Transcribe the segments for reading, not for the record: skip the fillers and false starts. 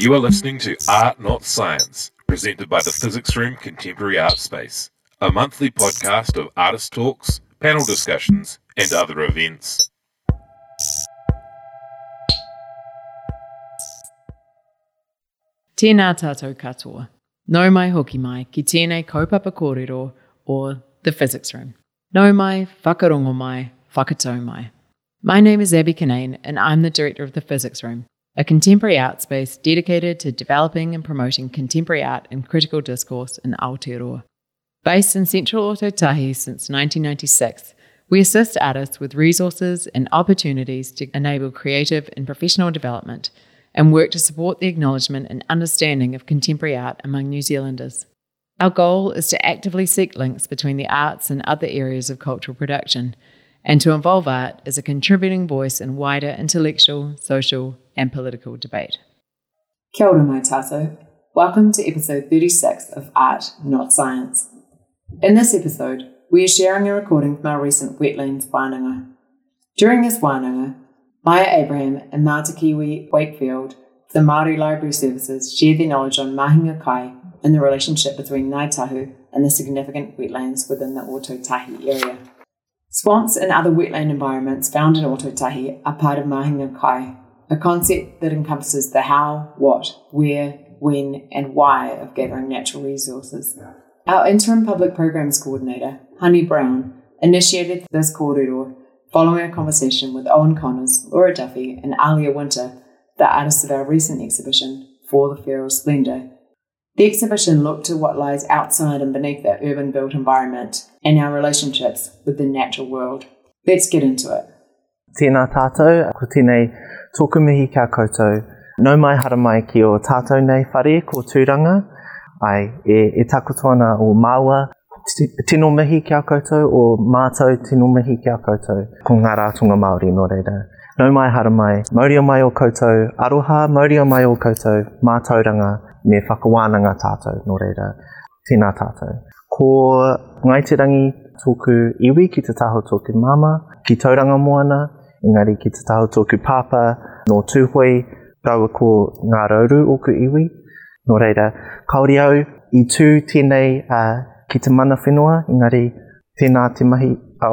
You are listening to Art Not Science, presented by the Physics Room Contemporary Art Space, a monthly podcast of artist talks, panel discussions, and other events. Tēnā tātou katoa. Nau mai hoki mai ki tēnei kaupapa kōrero or the Physics Room. Nau mai, whakarongo mai, whakatau mai. My name is Abby Kinane and I'm the director of the Physics Room, a contemporary art space dedicated to developing and promoting contemporary art and critical discourse in Aotearoa. Based in central Ōtautahi since 1996, we assist artists with resources and opportunities to enable creative and professional development and work to support the acknowledgement and understanding of contemporary art among New Zealanders. Our goal is to actively seek links between the arts and other areas of cultural production, and to involve art as a contributing voice in wider intellectual, social, and political debate. Kia ora mai tātou. Welcome to episode 36 of Art Not Science. In this episode, we are sharing a recording from our recent Wetlands wānanga. During this wānanga, Maya Abraham and Marta Kiwi Wakefield of the Māori Library Services shared their knowledge on mahinga kai and the relationship between Ngāi Tahu and the significant wetlands within the Ōtautahi area. Swamps and other wetland environments found in Ōtautahi are part of mahinga kai, a concept that encompasses the how, what, where, when, and why of gathering natural resources. Our interim public programs coordinator, Honey Brown, initiated this kōrero following a conversation with Owen Connors, Laura Duffy, and Alia Winter, the artists of our recent exhibition, For the Feral Splendour. The exhibition looked to what lies outside and beneath the urban-built environment and our relationships with the natural world. Let's get into it. Tēnā tātou, ko tēnei tōku mihi kia koutou. Nau mai hara mai ki o tātou nei whare ko tūranga. Ai, e takotoana o Māua, tino mihi kia koutou, o mātou tino mihi kia koutou, ko ngā rātunga Māori no reira. Nau mai hara mai, mauria mai o koutou, aroha, mauria mai o koutou, mātauranga, me whakawānanga tātou no reira. Tēnā tātou. Ko ngai te rangi tōku iwi ki te taho tōku mama, ki tauranga moana, engari ki te taho tōku pāpa, no tūhoi, raua ko ngā rauru o ku iwi. No reira, kaori au i tū tēnei ki te mana whenua, engari tēnā te mahi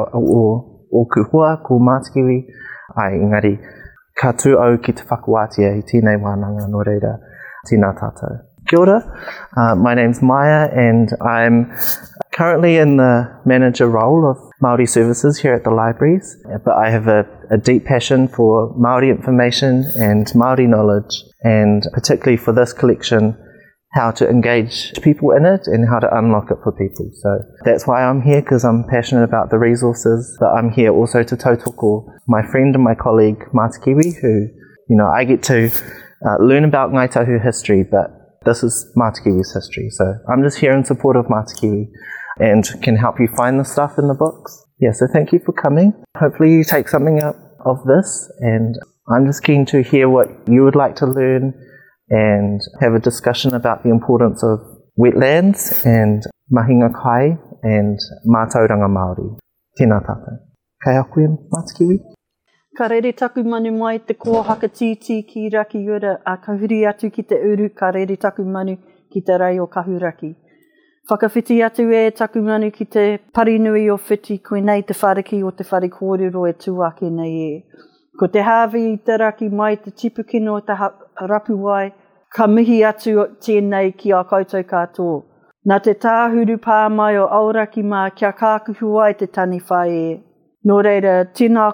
o ku hua, ko mātikiwi, ai engari ka tū au ki te whakawātia i tēnei wānanga no reira, tēnā tātou. Kia ora, my name's Maya and I'm currently in the manager role of Māori services here at the libraries, but I have a deep passion for Māori information and Māori knowledge, and particularly for this collection, how to engage people in it and how to unlock it for people. So that's why I'm here, because I'm passionate about the resources, but I'm here also to tautoko my friend and my colleague Marta Kiwi, who, I get to learn about Ngāi Tahu history, but this is Marta Kiwi's history. So I'm just here in support of Marta Kiwi and can help you find the stuff in the books. Yeah, so thank you for coming. Hopefully you take something out of this, and I'm just keen to hear what you would like to learn and have a discussion about the importance of wetlands and mahinga kai and mātauranga Māori. Tēnā tātou. Kai a koe, Marta Kiwi? Ka rere taku manu mai te kōhaka tīti ki raki ura, a ka huri atu ki te uru, ka rere taku manu ki te rei o kahuraki. Whakawhiti atu e taku manu ki te parinui o whiti, koe nei te whareki o te whare kōrero e tuake nei e. Ko te hawi i te raki mai te tipukino o te rapuwai, ka mihi atu tēnei ki a koutou katoa. Nā te tāhuru pā mai o auraki mā kia kākuhu ai te tani whai e. Nō reira, tēnā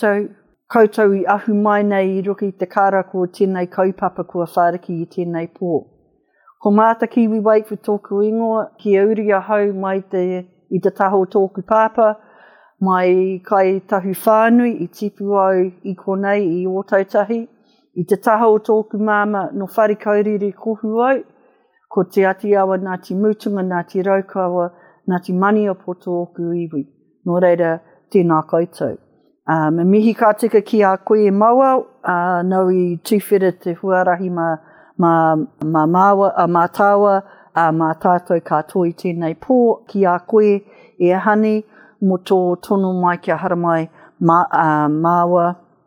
koutou i ahu mai nei i roki te karako o tēnei kaupapa kua whāriki i tēnei pō. Ko Marta Kiwi Wakefield tōku ingoa, ki auri a hau mai i te taho tōku pāpa, mai kai tahu whānui i tipu au i konei i Ōtautahi, i te taho tōku māma no whare kauriri kohu au, ko te ati awa Ngāti Mutunga, Ngāti Raukawa, Ngāti Maniapoto o ku iwi. Nō reira, tēnā koutou. Me mihi ka tika ki a koe maua, nau i tūwhera te huarahi mā tāua, mā tātou katoa i tēnei pō, ki a koe e hani, mo tō tono mai kia hara mai māua,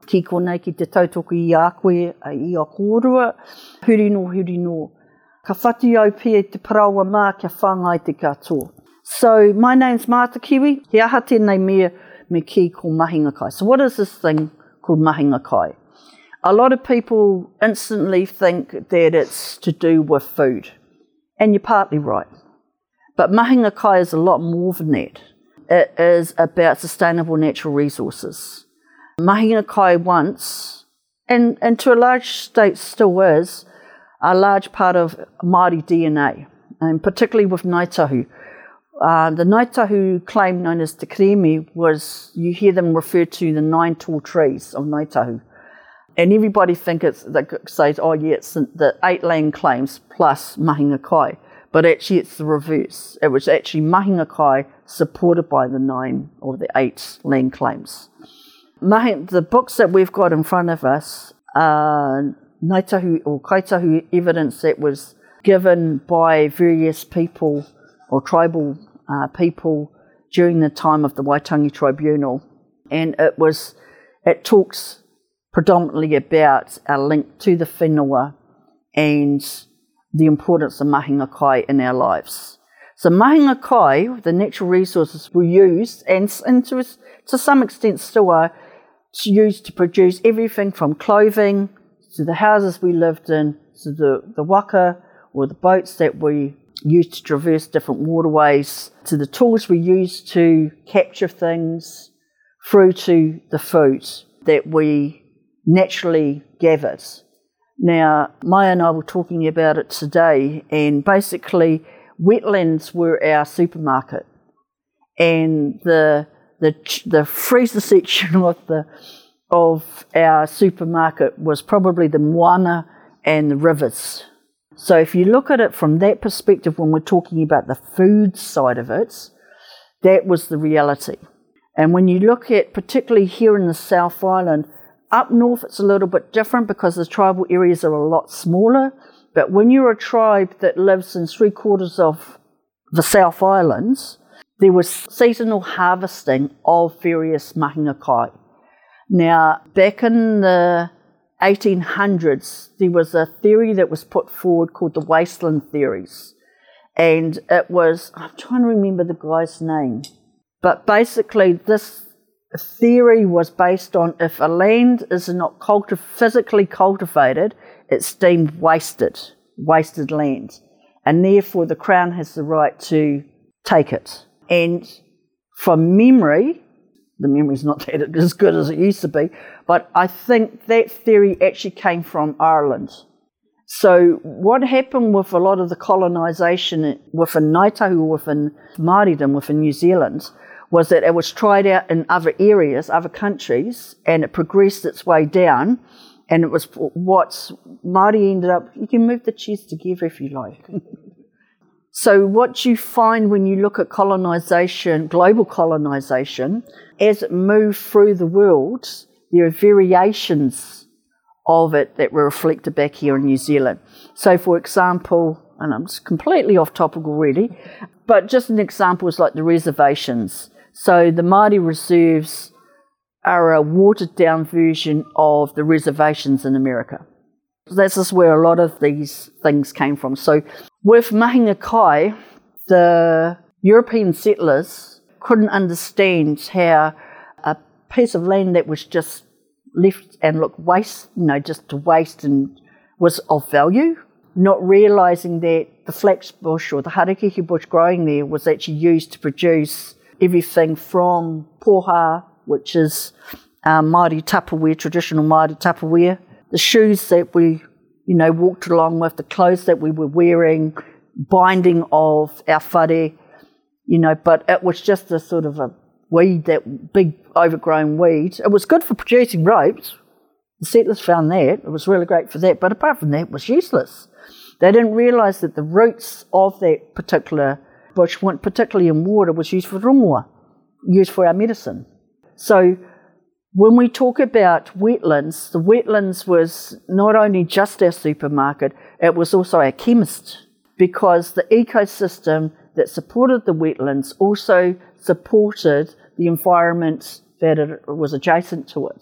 Ki konei ki te tautoko I a koe, I a kōrua, huri no. Ka whati au pia te parawa mā kia whāngai te katoa. So, my name's Marta Kiwi. He aha tēnei mea me ki ko mahinga kai. So what is this thing called mahinga kai? A lot of people instantly think that it's to do with food. And you're partly right. But mahinga kai is a lot more than that. It is about sustainable natural resources. Mahinga kai once, and to a large state still is, a large part of Māori DNA, and particularly with Ngāi Tahu. The Ngāi Tahu claim known as Te Kirimi was, you hear them refer to the 9 tall trees of Ngāi Tahu. And everybody says, oh yeah, it's the 8 land claims plus mahinga kai. But actually it's the reverse. It was actually mahinga kai supported by the 9 or the 8 land claims. The books that we've got in front of us are Ngāi Tahu or Kaitahu evidence that was given by various people or tribal people during the time of the Waitangi Tribunal. And it talks predominantly about our link to the whenua and the importance of mahinga kai in our lives. So mahinga kai, the natural resources were used, and to some extent still are, used to produce everything from clothing to the houses we lived in, to the waka or the boats that we used to traverse different waterways, to the tools we used to capture things, through to the food that we naturally gathered. Now, Maya and I were talking about it today, and basically wetlands were our supermarket, and the freezer section of our supermarket was probably the moana and the rivers. So if you look at it from that perspective, when we're talking about the food side of it, that was the reality. And when you look at, particularly here in the South Island, up north it's a little bit different because the tribal areas are a lot smaller. But when you're a tribe that lives in 3/4 of the South Islands, there was seasonal harvesting of various mahinga kai. Now, back in the 1800s, there was a theory that was put forward called the wasteland theories. And it was, I'm trying to remember the guy's name, but basically this theory was based on if a land is not physically cultivated, it's deemed wasted land. And therefore the Crown has the right to take it. And from memory, the memory's not that as good as it used to be, but I think that theory actually came from Ireland. So what happened with a lot of the colonisation within Ngāi Tahu, within Māoridom, within New Zealand, was that it was tried out in other areas, other countries, and it progressed its way down, and it was what Māori ended up, you can move the chairs together if you like. So what you find when you look at colonisation, global colonisation, as it moved through the world, there are variations of it that were reflected back here in New Zealand. So for example, and I'm just completely off topic already, but just an example is like the reservations. So the Māori reserves are a watered down version of the reservations in America. This is where a lot of these things came from. So with mahinga kai, the European settlers couldn't understand how a piece of land that was just left and looked waste, just to waste and was of value, not realising that the flax bush or the harakeke bush growing there was actually used to produce everything from poha, which is Māori Tupperware, traditional Māori Tupperware, the shoes that we, walked along with, the clothes that we were wearing, binding of our whare, but it was just a sort of a weed, that big overgrown weed. It was good for producing ropes. The settlers found that. It was really great for that, but apart from that, it was useless. They didn't realise that the roots of that particular bush, particularly in water, was used for rongoa, used for our medicine. So when we talk about wetlands, the wetlands was not only just our supermarket, it was also our chemist, because the ecosystem that supported the wetlands also supported the environment that it was adjacent to it.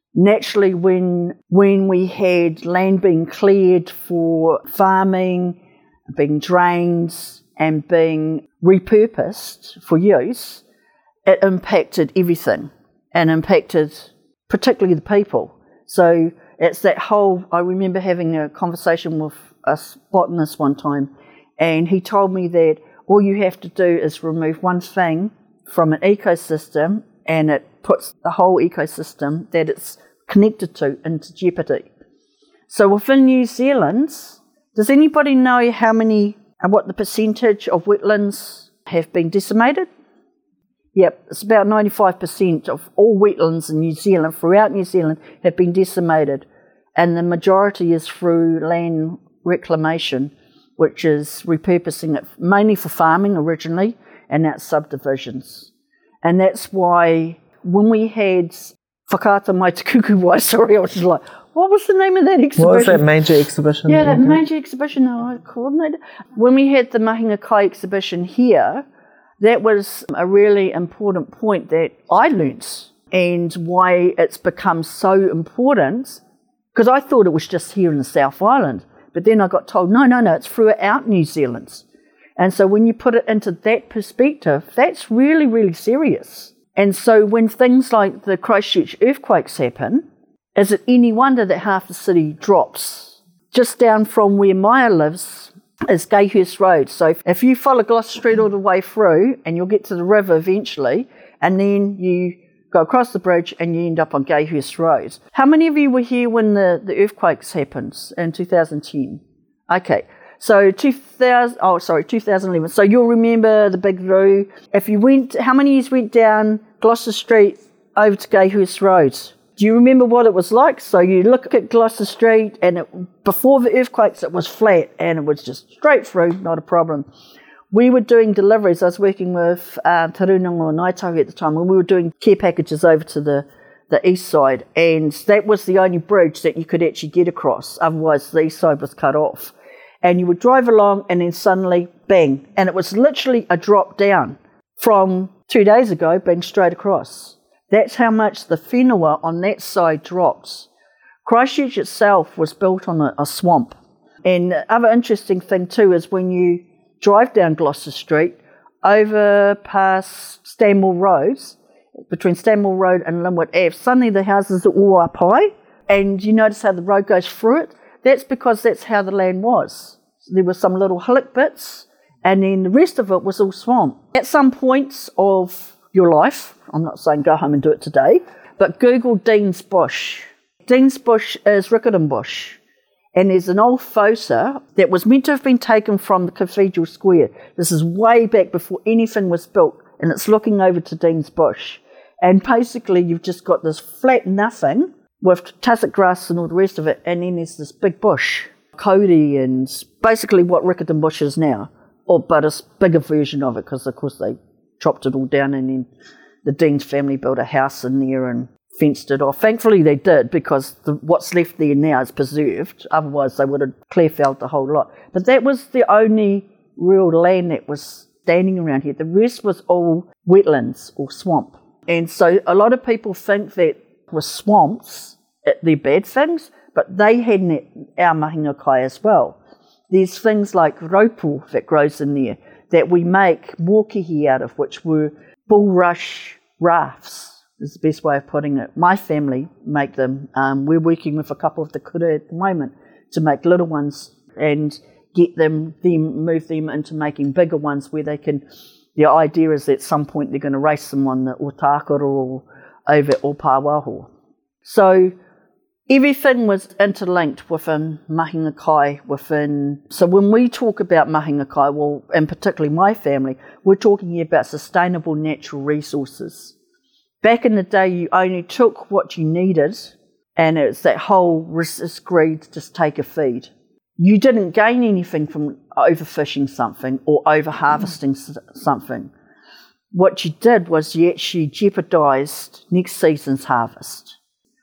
naturally when we had land being cleared for farming, being drained and being repurposed for use, it impacted everything and impacted particularly the people. So it's that whole, I remember having a conversation with a botanist one time, and he told me that all you have to do is remove one thing from an ecosystem and it puts the whole ecosystem that it's connected to into jeopardy. So within New Zealand, does anybody know how many and what the percentage of wetlands have been decimated? Yep, it's about 95% of all wetlands in New Zealand, throughout New Zealand, have been decimated. And the majority is through land reclamation, which is repurposing it mainly for farming originally, and that's subdivisions. And that's why when we had Whakaata Mai Te Kukuwai, sorry, I was just like, what was the name of that exhibition? What was that major exhibition? Yeah, that major exhibition I coordinated. When we had the Mahinga Kai exhibition here, that was a really important point that I learnt, and why it's become so important, because I thought it was just here in the South Island, but then I got told, no, it's throughout New Zealand. And so when you put it into that perspective, that's really, really serious. And so when things like the Christchurch earthquakes happen, is it any wonder that half the city drops? Just down from where Maya lives is Gayhurst Road. So if you follow Gloucester Street all the way through, and you'll get to the river eventually, and then you go across the bridge and you end up on Gayhurst Road. How many of you were here when the earthquakes happened in 2010? Okay, so 2011. So you'll remember the big roo. If you went, how many of you went down Gloucester Street over to Gayhurst Road? Do you remember what it was like? So you look at Gloucester Street, and before the earthquakes, it was flat, and it was just straight through, not a problem. We were doing deliveries. I was working with Tarunanga Naitahi at the time, and we were doing care packages over to the east side, and that was the only bridge that you could actually get across. Otherwise, the east side was cut off. And you would drive along, and then suddenly, bang, and it was literally a drop down from 2 days ago, being straight across. That's how much the whenua on that side dropped. Christchurch itself was built on a swamp. And the other interesting thing too is when you drive down Gloucester Street, over past Stanmore Road, between Stanmore Road and Linwood Ave, suddenly the houses are all up high, and you notice how the road goes through it. That's because that's how the land was. So there were some little hillock bits, and then the rest of it was all swamp. At some points of your life, I'm not saying go home and do it today, but Google Dean's Bush. Dean's Bush is Riccarton Bush, and there's an old photo that was meant to have been taken from the Cathedral Square. This is way back before anything was built, and it's looking over to Dean's Bush. And basically you've just got this flat nothing with tussock grass and all the rest of it, and then there's this big bush, Cody, and basically what Riccarton Bush is now, but a bigger version of it, because of course they chopped it all down, and then the Dean's family built a house in there and fenced it off. Thankfully they did, because what's left there now is preserved. Otherwise they would have clear-felled the whole lot. But that was the only real land that was standing around here. The rest was all wetlands or swamp. And so a lot of people think that with swamps, they're bad things, but they had our Mahinga Kai as well. There's things like raupo that grows in there that we make mōkehi out of, which were bulrush rafts, is the best way of putting it. My family make them. We're working with a couple of the kura at the moment to make little ones and get move them into making bigger ones where they can, the idea is that at some point they're going to race them on the Otakara or over at Opawaho. So everything was interlinked within Mahinga Kai. So when we talk about Mahinga Kai, well, and particularly my family, we're talking here about sustainable natural resources. Back in the day, you only took what you needed, and it's that whole resist greed, just take a feed. You didn't gain anything from overfishing something or over-harvesting something. What you did was you actually jeopardised next season's harvest.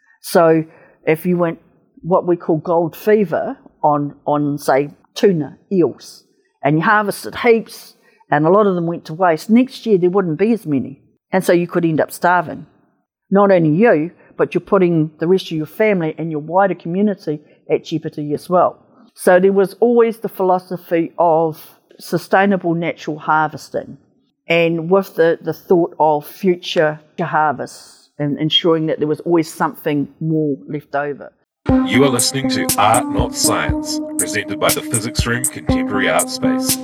So if you went what we call gold fever on say, tuna, eels, and you harvested heaps, and a lot of them went to waste, next year there wouldn't be as many. And so you could end up starving. Not only you, but you're putting the rest of your family and your wider community at jeopardy as well. So there was always the philosophy of sustainable natural harvesting, and with the thought of future harvests and ensuring that there was always something more left over. You are listening to Art Not Science, presented by the Physics Room Contemporary Art Space.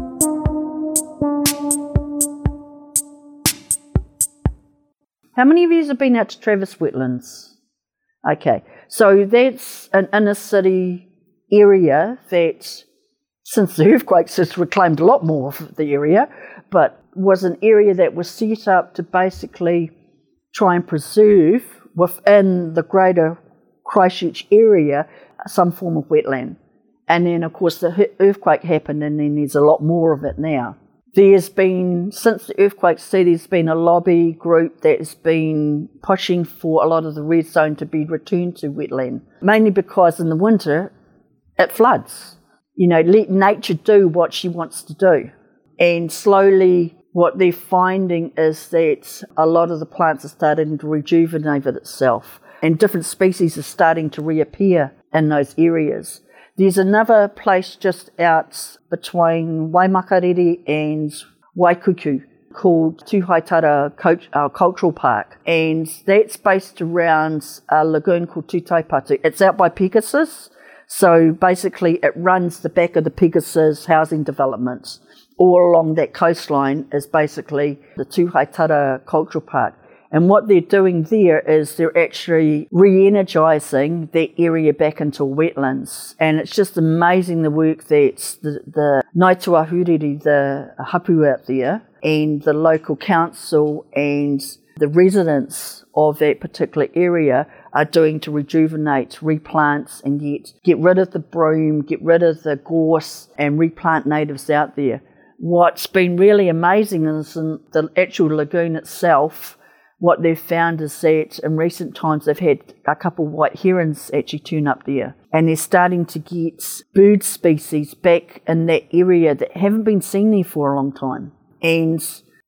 How many of you have been out to Travis Wetlands? Okay, so that's an inner city area that, since the earthquakes, has reclaimed a lot more of the area, but was an area that was set up to basically try and preserve within the greater Christchurch area some form of wetland. And then, of course, the earthquake happened, and then there's a lot more of it now. There's been, since the earthquake, there's been a lobby group that's been pushing for a lot of the red zone to be returned to wetland, mainly because in the winter it floods. You know, let nature do what she wants to do. And slowly what they're finding is that a lot of the plants are starting to rejuvenate itself, and different species are starting to reappear in those areas. There's another place just out between Waimakariri and Waikuku called Tuhaitara Cultural Park, and that's based around a lagoon called Tutaipatu. It's out by Pegasus, so basically it runs the back of the Pegasus housing developments. All along that coastline is basically the Tuhaitara Cultural Park. And what they're doing there is they're actually re-energising that area back into wetlands. And it's just amazing the work that the Ngāitua Huriri, the hapu out there, and the local council and the residents of that particular area are doing to rejuvenate, replant, and get rid of the broom, get rid of the gorse, and replant natives out there. What's been really amazing is in the actual lagoon itself, what they've found is that in recent times they've had a couple of white herons actually turn up there, and they're starting to get bird species back in that area that haven't been seen there for a long time. And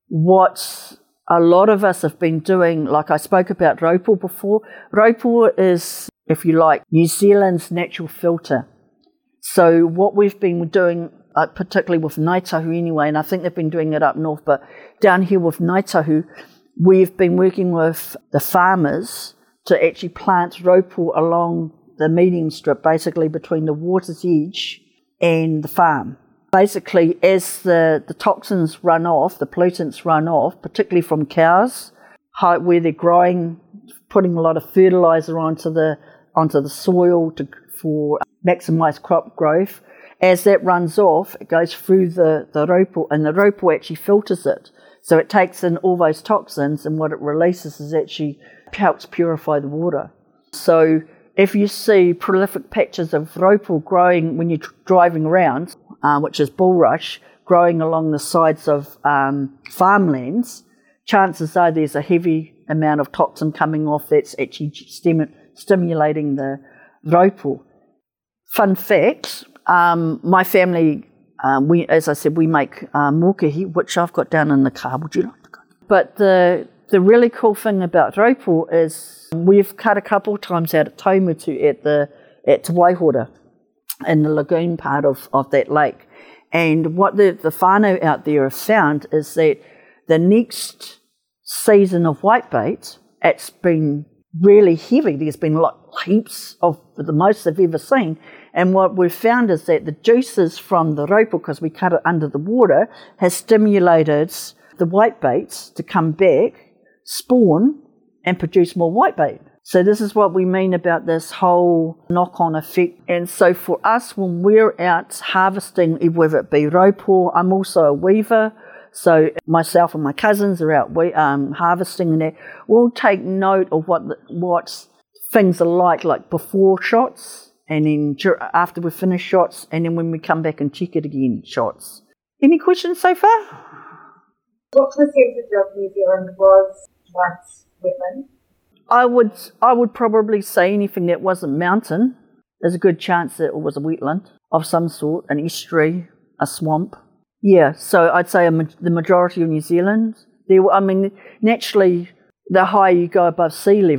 what a lot of us have been doing, like I spoke about Raupō before, Raupō is, if you like, New Zealand's natural filter. So what we've been doing, particularly with Ngāi Tahu anyway, and I think they've been doing it up north, but down here with Ngāi Tahu, we've been working with the farmers to actually plant Raupō along the medium strip, basically between the water's edge and the farm. Basically, as the toxins run off, the pollutants run off, particularly from cows, where they're growing, putting a lot of fertiliser onto the soil for maximise crop growth. As that runs off, it goes through the Raupō, and the Raupō actually filters it. So it takes in all those toxins, and what it releases is actually helps purify the water. So if you see prolific patches of Raupō growing when you're driving around, which is bulrush, growing along the sides of farmlands, chances are there's a heavy amount of toxin coming off that's actually stimulating the Raupō. Fun fact, my family, as I said, we make mokehi, which I've got down in the car. Would you like to go? But the really cool thing about Raupō is we've cut a couple of times out at Taumutu at Te Waihora in the lagoon part of that lake. And what the whānau out there have found is that the next season of whitebait, it's been really heavy. There's been heaps of the most they've ever seen. And what we've found is that the juices from the Raupō, because we cut it under the water, has stimulated the whitebaits to come back, spawn, and produce more whitebait. So this is what we mean about this whole knock-on effect. And so for us, when we're out harvesting, whether it be Raupō, I'm also a weaver, so myself and my cousins are out harvesting, and that we'll take note of what things are like before shots, and then after we finish shots, and then when we come back and check it again, shots. Any questions so far? What percentage of New Zealand was once wetland? I would probably say anything that wasn't mountain, there's a good chance that it was a wetland of some sort, an estuary, a swamp. Yeah, so I'd say the majority of New Zealand. Naturally, the higher you go above sea level,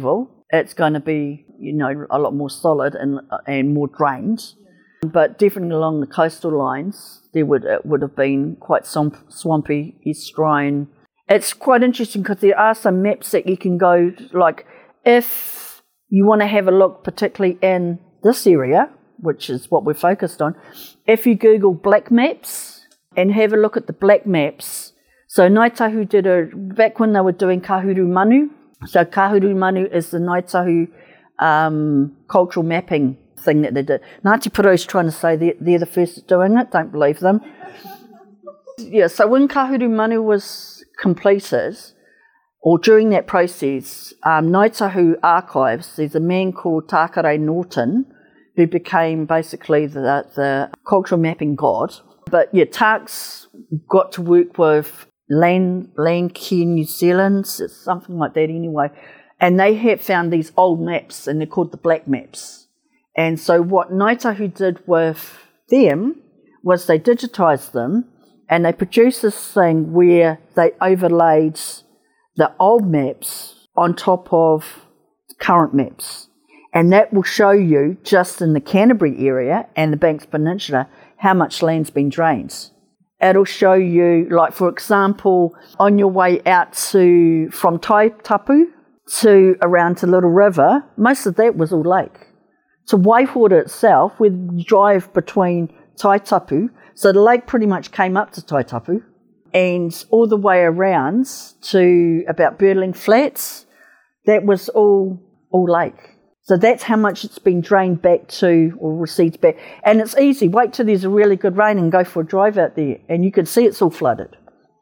it's going to be, a lot more solid and more drained. But definitely along the coastal lines, it would have been quite swampy, estuarine. It's quite interesting because there are some maps that you can go, like if you want to have a look particularly in this area, which is what we're focused on, if you Google black maps and have a look at the black maps. So Ngāi Tahu did back when they were doing Kahuru Manu. So Kahuru Manu is the Ngāi Tahu cultural mapping thing that they did. Ngāti Porou is trying to say they're the first at doing it. Don't believe them. Yeah, so when Kahuru Manu was completed, or during that process, Ngāi Tahu Archives, there's a man called Tākare Norton who became basically the cultural mapping god. But yeah, Tark's got to work with Landcare New Zealand, something like that anyway, and they have found these old maps and they're called the black maps. And so what Ngāi Tahu did with them was they digitised them and they produced this thing where they overlaid the old maps on top of current maps. And that will show you, just in the Canterbury area and the Banks Peninsula, how much land's been drained. It'll show you, like for example, on your way out from Taitapu to around to Little River, most of that was all lake. To Waiwhora itself, we drive between Taitapu, so the lake pretty much came up to Taitapu, and all the way around to about Birdling Flats, that was all lake. So that's how much it's been drained back to, or recedes back. And it's easy. Wait till there's a really good rain and go for a drive out there, and you can see it's all flooded.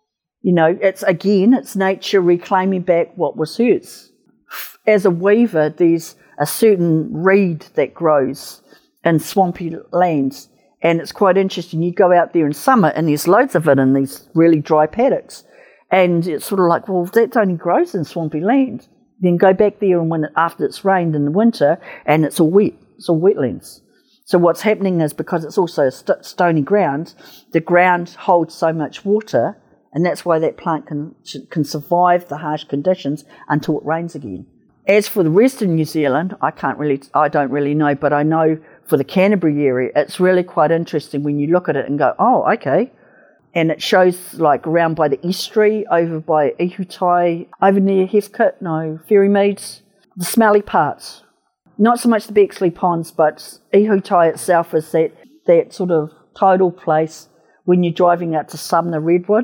It's nature reclaiming back what was hers. As a weaver, there's a certain reed that grows in swampy lands, and it's quite interesting. You go out there in summer and there's loads of it in these really dry paddocks, and it's sort of like, well, that only grows in swampy land. Then go back there and after it's rained in the winter and it's all wet, it's all wetlands. So what's happening is, because it's also stony ground, the ground holds so much water, and that's why that plant can survive the harsh conditions until it rains again. As for the rest of New Zealand, I don't really know, but I know for the Canterbury area, it's really quite interesting when you look at it and go, oh, okay. And it shows like around by the estuary, over by Ihutai, over near Ferry Meads, the smelly parts. Not so much the Bexley Ponds, but Ihutai itself is that sort of tidal place when you're driving out to Sumner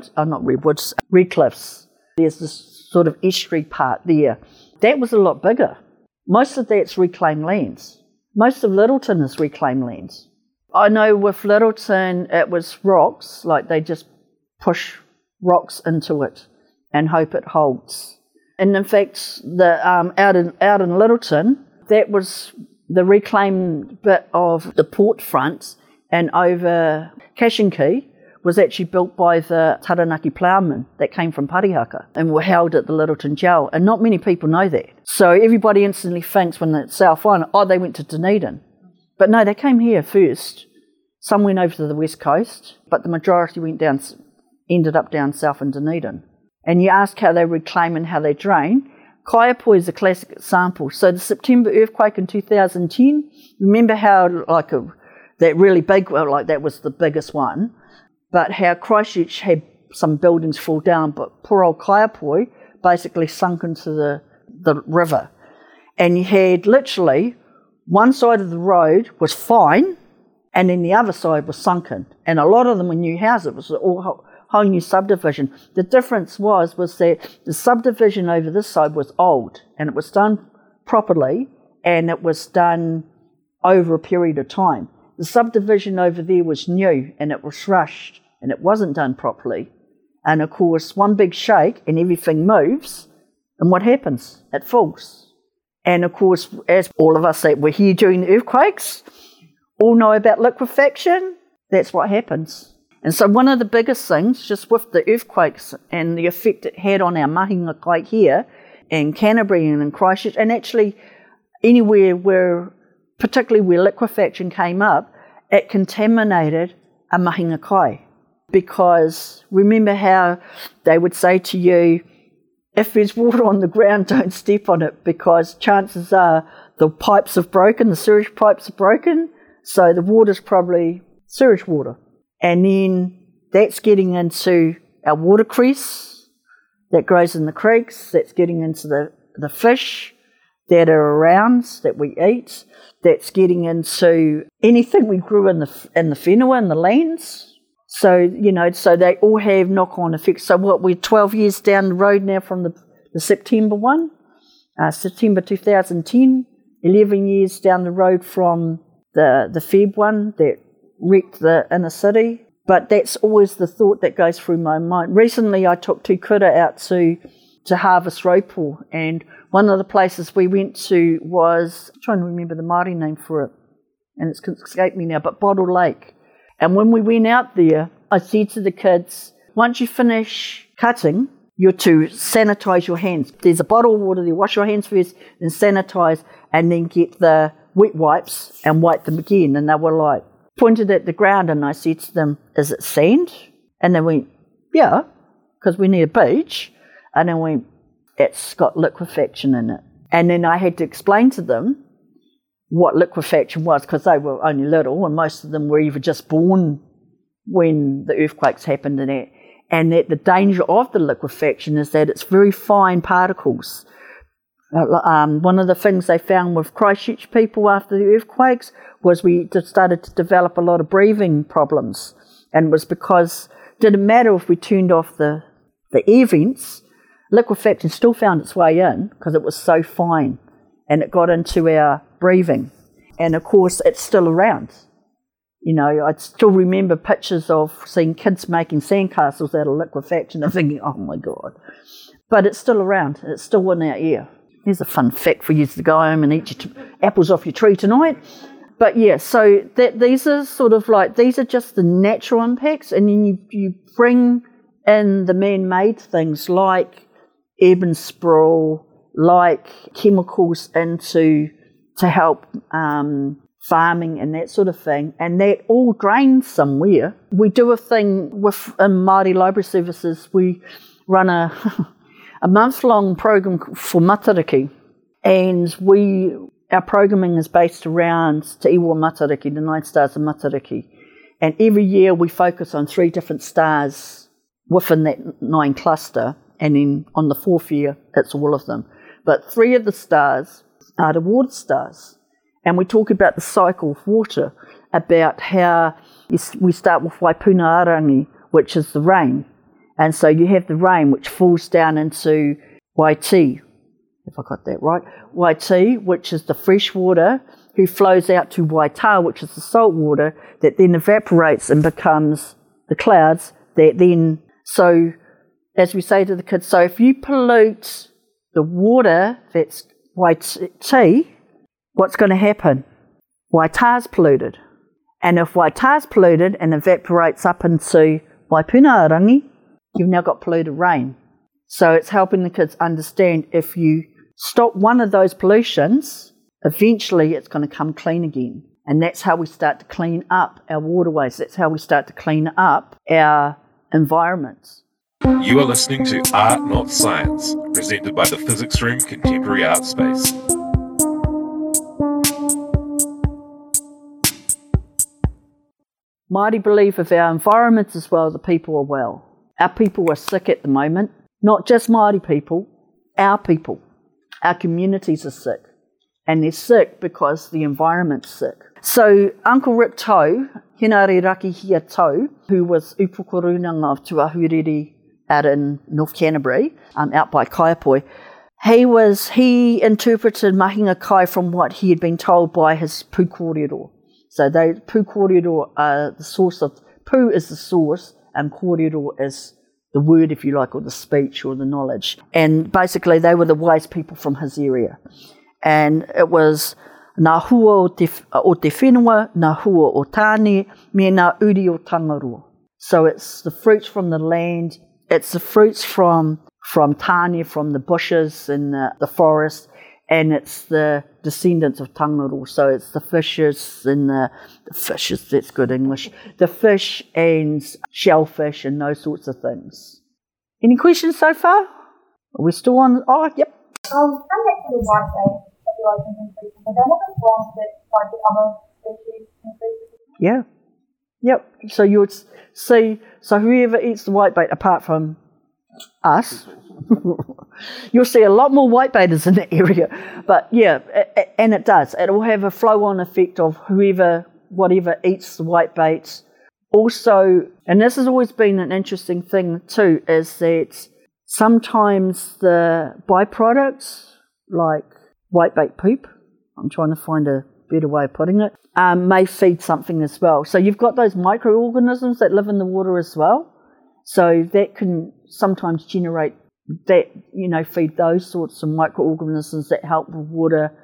Redcliffs. There's this sort of estuary part there. That was a lot bigger. Most of that's reclaimed lands. Most of Littleton is reclaimed lands. I know with Littleton it was rocks, like they just push rocks into it and hope it holds. And in fact, out in Littleton, that was the reclaimed bit of the port front, and over Kashinki was actually built by the Taranaki ploughmen that came from Parihaka and were held at the Littleton Jail. And not many people know that. So everybody instantly thinks when it's South Island, they went to Dunedin. But no, they came here first. Some went over to the west coast, but the majority ended up down south in Dunedin. And you ask how they reclaim and how they drain. Kaiapoi is a classic example. So the September earthquake in 2010, remember how that really big, that was the biggest one, but how Christchurch had some buildings fall down, but poor old Kaiapoi basically sunk into the river. And you had literally one side of the road was fine, and then the other side was sunken. And a lot of them were new houses. It was all whole new subdivision. The difference was that the subdivision over this side was old, and it was done properly, and it was done over a period of time. The subdivision over there was new, and it was rushed, and it wasn't done properly. And of course, one big shake and everything moves, and what happens? It falls. And of course, as all of us that were here during the earthquakes all know about liquefaction, that's what happens. And so one of the biggest things, just with the earthquakes and the effect it had on our mahinga kai here, in Canterbury and in Christchurch, and actually anywhere particularly where liquefaction came up, it contaminated a mahinga kai. Because remember how they would say to you, if there's water on the ground, don't step on it, because chances are the pipes have broken, the sewage pipes are broken, so the water's probably sewage water. And then that's getting into our watercress that grows in the creeks, that's getting into the fish that are around that we eat, that's getting into anything we grew in the whenua, in the lands. So, so they all have knock-on effects. So we're 12 years down the road now from the September one, September 2010, 11 years down the road from the Feb one that wrecked the inner city. But that's always the thought that goes through my mind. Recently, I took Tukura out to harvest raupo, and one of the places we went to was, I'm trying to remember the Māori name for it, and it's escaped me now, but Bottle Lake. And when we went out there, I said to the kids, once you finish cutting, you're to sanitise your hands. There's a bottle of water there, wash your hands first, then sanitise, and then get the wet wipes and wipe them again. And they were like, pointed at the ground, and I said to them, is it sand? And they went, yeah, because we need a beach. And I went, it's got liquefaction in it. And then I had to explain to them what liquefaction was, because they were only little, and most of them were either just born when the earthquakes happened and that the danger of the liquefaction is that it's very fine particles. One of the things they found with Christchurch people after the earthquakes was we just started to develop a lot of breathing problems, and it was because it didn't matter if we turned off the air vents, liquefaction still found its way in because it was so fine, and it got into our breathing. And of course, it's still around. I still remember pictures of seeing kids making sandcastles out of liquefaction and thinking, oh my God. But it's still around. It's still in our air. Here's a fun fact for you to go home and eat your apples off your tree tonight. But yeah, so these are sort of like, these are just the natural impacts, and then you bring in the man-made things like urban sprawl, like chemicals to help farming and that sort of thing, and that all drains somewhere. We do a thing in Māori Library Services. We run a month-long program for Matariki, and our programming is based around Te Iwa Matariki, the 9 stars of Matariki, and every year we focus on 3 different stars within that 9 cluster, and then on the 4th year it's all of them. But 3 of the stars are the water stars. And we talk about the cycle of water, about how we start with Waipunaarangi, which is the rain. And so you have the rain which falls down into Waiti, if I got that right, Waiti, which is the fresh water, who flows out to Waitā, which is the salt water, that then evaporates and becomes the clouds that then, so as we say to the kids, so if you pollute the water that's Waiti, what's going to happen? Waitā's polluted. And if Waitā's polluted and evaporates up into Waipunaarangi, you've now got polluted rain. So it's helping the kids understand if you stop one of those pollutions, eventually it's going to come clean again. And that's how we start to clean up our waterways. That's how we start to clean up our environments. You are listening to Art Not Science, presented by the Physics Room Contemporary Art Space. Māori believe if our environments as well, the people are well. Our people are sick at the moment. Not just Māori people, our people. Our communities are sick. And they're sick because the environment's sick. So Uncle Rick Tau, Henare Rakihia Tau, who was upukurunanga of Tuahuriri out in North Canterbury, out by Kaiapoi, he interpreted Mahinga Kai from what he had been told by his pū kōrero. So pū kōrero are the source of, pū is the source, and kōrero is the word, if you like, or the speech or the knowledge. And basically they were the wise people from his area. And it was ngā hua o te whenua, ngā hua o tāne, me ngā uri o Tangaroa. So it's the fruits from the land, it's the fruits from tāne, from the bushes and the forest, and it's the descendants of Tangaroa. So it's the fishes and the fishes, that's good English, the fish and shellfish and those sorts of things. Any questions so far? Are we still on? Oh, yep. Coming back to the whitebait populations increasing, but they haven't gone with like the other species increasing. Yeah. Yep. So you would see, so whoever eats the whitebait apart from us, you'll see a lot more whitebaiters in that area. But yeah, and it does. It will have a flow-on effect of whatever eats the whitebaits. Also, and this has always been an interesting thing too, is that sometimes the byproducts, like whitebait poop, I'm trying to find a better way of putting it, may feed something as well. So you've got those microorganisms that live in the water as well. So that can sometimes generate that, feed those sorts of microorganisms that help the water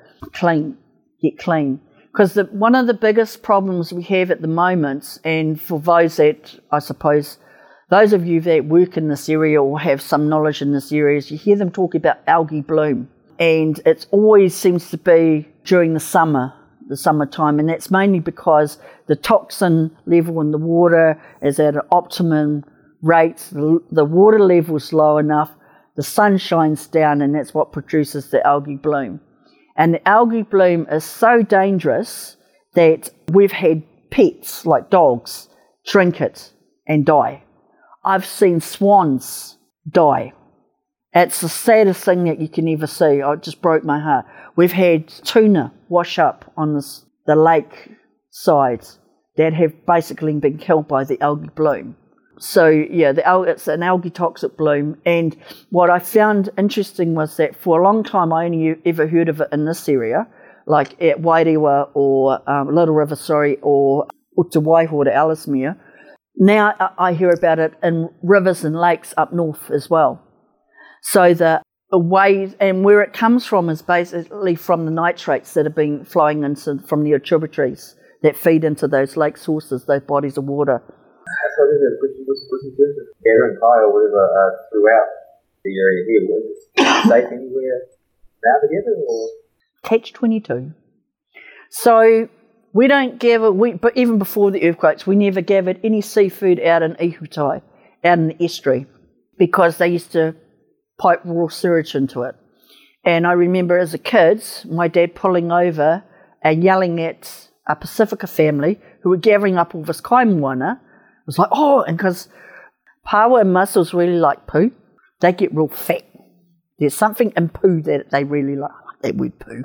get clean. Because one of the biggest problems we have at the moment, and for those that, I suppose, those of you that work in this area or have some knowledge in this area, is you hear them talk about algae bloom. And it always seems to be during the summertime, and that's mainly because the toxin level in the water is at an optimum rate, the water level is low enough, the sun shines down, and that's what produces the algae bloom. And the algae bloom is so dangerous that we've had pets, like dogs, drink it and die. I've seen swans die. It's the saddest thing that you can ever see. It just broke my heart. We've had tuna wash up on the lake sides that have basically been killed by the algae bloom. So yeah, it's an algae toxic bloom. And what I found interesting was that for a long time I only ever heard of it in this area, like at Wairewa or Little River, or Te Waihora, Ellesmere. Now I hear about it in rivers and lakes up north as well. So the way and where it comes from is basically from the nitrates that have been flowing from the tributaries that feed into those lake sources, those bodies of water. So was in terms of gathering kai or whatever throughout the area here, was it safe anywhere now together or? Catch-22. So we don't gather, but even before the earthquakes, we never gathered any seafood out in Ihutai, out in the estuary, because they used to pipe raw sewage into it. And I remember as a kid, my dad pulling over and yelling at a Pacifica family who were gathering up all this kaimoana. It was like, oh, and because paua and mussels really like poo, they get real fat. There's something in poo that they really like that word poo.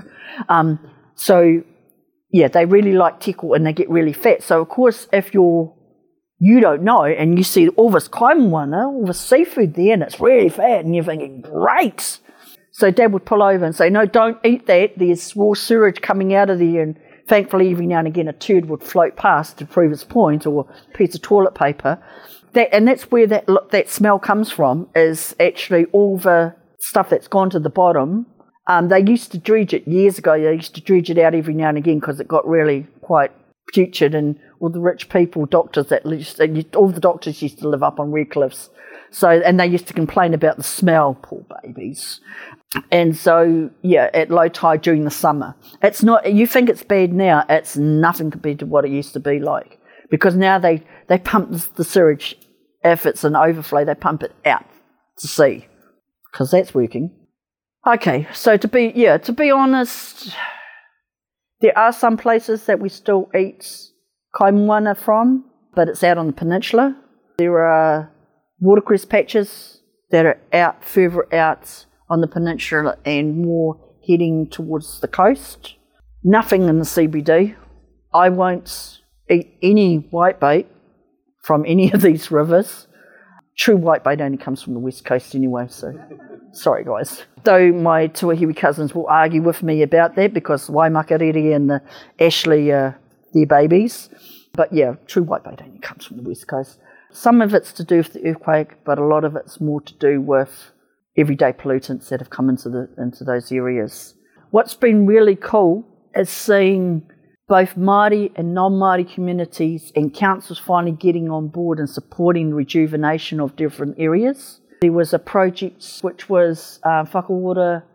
So, yeah, they really like tickle and they get really fat. So, of course, if you don't know and you see all this kaimoana, all this seafood there and it's really fat and you're thinking, great. So Dad would pull over and say, no, don't eat that. There's raw sewage coming out of there. And thankfully, every now and again, a turd would float past to prove its point, or a piece of toilet paper. And that's where that smell comes from, is actually all the stuff that's gone to the bottom. They used to dredge it years ago. They used to dredge it out every now and again because it got really quite putrid, and all the rich people, doctors, all the doctors used to live up on Redcliffs. So, and they used to complain about the smell, poor babies. And so, yeah, at low tide during the summer. It's not, you think it's bad now, it's nothing compared to what it used to be like. Because now they pump the sewage, if it's an overflow, they pump it out to sea. Because that's working. Okay, so to be honest, there are some places that we still eat kaimoana from, but it's out on the peninsula. There are watercress patches that are out further out on the peninsula and more heading towards the coast. Nothing in the CBD. I won't eat any whitebait from any of these rivers. True whitebait only comes from the west coast anyway, so sorry guys. Though my Tuahiwi cousins will argue with me about that because Waimakariri and the Ashley are their babies. But yeah, true whitebait only comes from the west coast. Some of it's to do with the earthquake, but a lot of it's more to do with everyday pollutants that have come into those areas. What's been really cool is seeing both Māori and non-Māori communities and councils finally getting on board and supporting the rejuvenation of different areas. There was a project which was Whakawater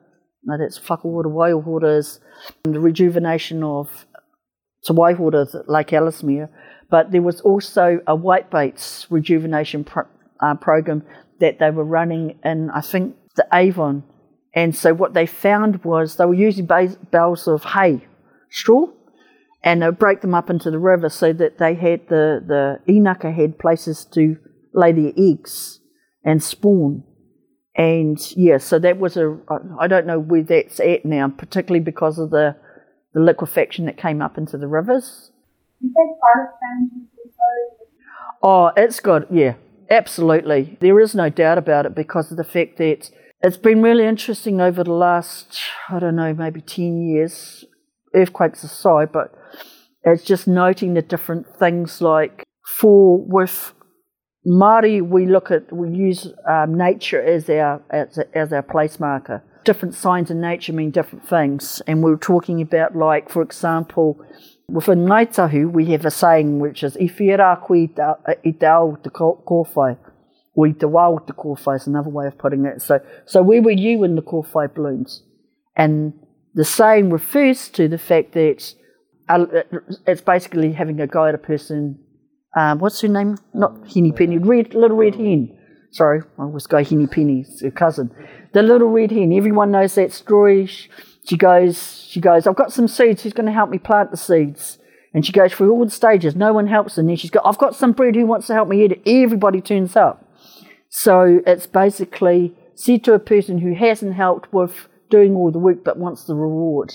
Waihora's, the rejuvenation of Te Waihora, Lake Ellesmere, but there was also a whitebaits rejuvenation program that they were running in, I think, the Avon. And so what they found was they were using bales of hay, straw, and they break them up into the river so that they had the inaka had places to lay their eggs and spawn. And yeah, so that was I don't know where that's at now, particularly because of the liquefaction that came up into the rivers. You say climate change is also... Oh, it's got, yeah, absolutely. There is no doubt about it because of the fact that it's been really interesting over the last, I don't know, maybe 10 years, earthquakes aside, but it's just noting the different things like with Māori, we use nature as our place marker. Different signs in nature mean different things, and we were talking about, like, for example, within Ngāi Tahu, we have a saying which is "I whira koe I te ao te kōwhai," or "I te wā o te kōwhai" is another way of putting it. So where were you when the kōwhai blooms? And the saying refers to the fact that it's basically having a go at a person. What's her name? Not Henny Penny. Little Red Hen. Sorry, I always go Henny Penny, it's her cousin. The Little Red Hen. Everyone knows that story. She goes, I've got some seeds. Who's going to help me plant the seeds? And she goes through all the stages. No one helps her. And then she's got, I've got some bread. Who wants to help me eat it? Everybody turns up. So it's basically said to a person who hasn't helped with doing all the work but wants the reward.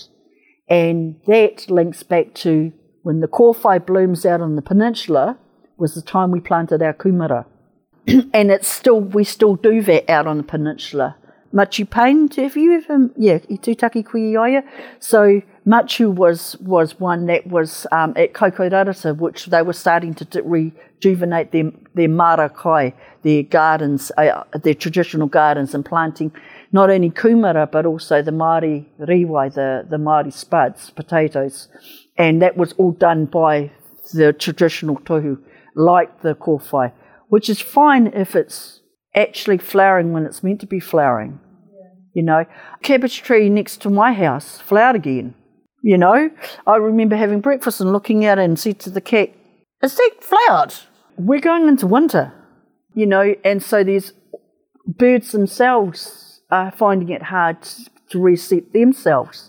And that links back to when the kōwhai blooms out on the peninsula was the time we planted our kumara. And we still do that out on the peninsula. Machu Pain, have you ever, I tūtaki koe i aia. So Machu was one that was at Kokorarata, which they were starting to rejuvenate their marakai, their gardens, their traditional gardens, and planting not only kumara but also the Māori riwai, the Māori spuds, potatoes. And that was all done by the traditional tohu, like the kōwhai, which is fine if it's actually flowering when it's meant to be flowering. You know, cabbage tree next to my house flowered again. You know, I remember having breakfast and looking out and said to the cat, "Is that flowered? We're going into winter." You know, and so these birds themselves are finding it hard to reset themselves.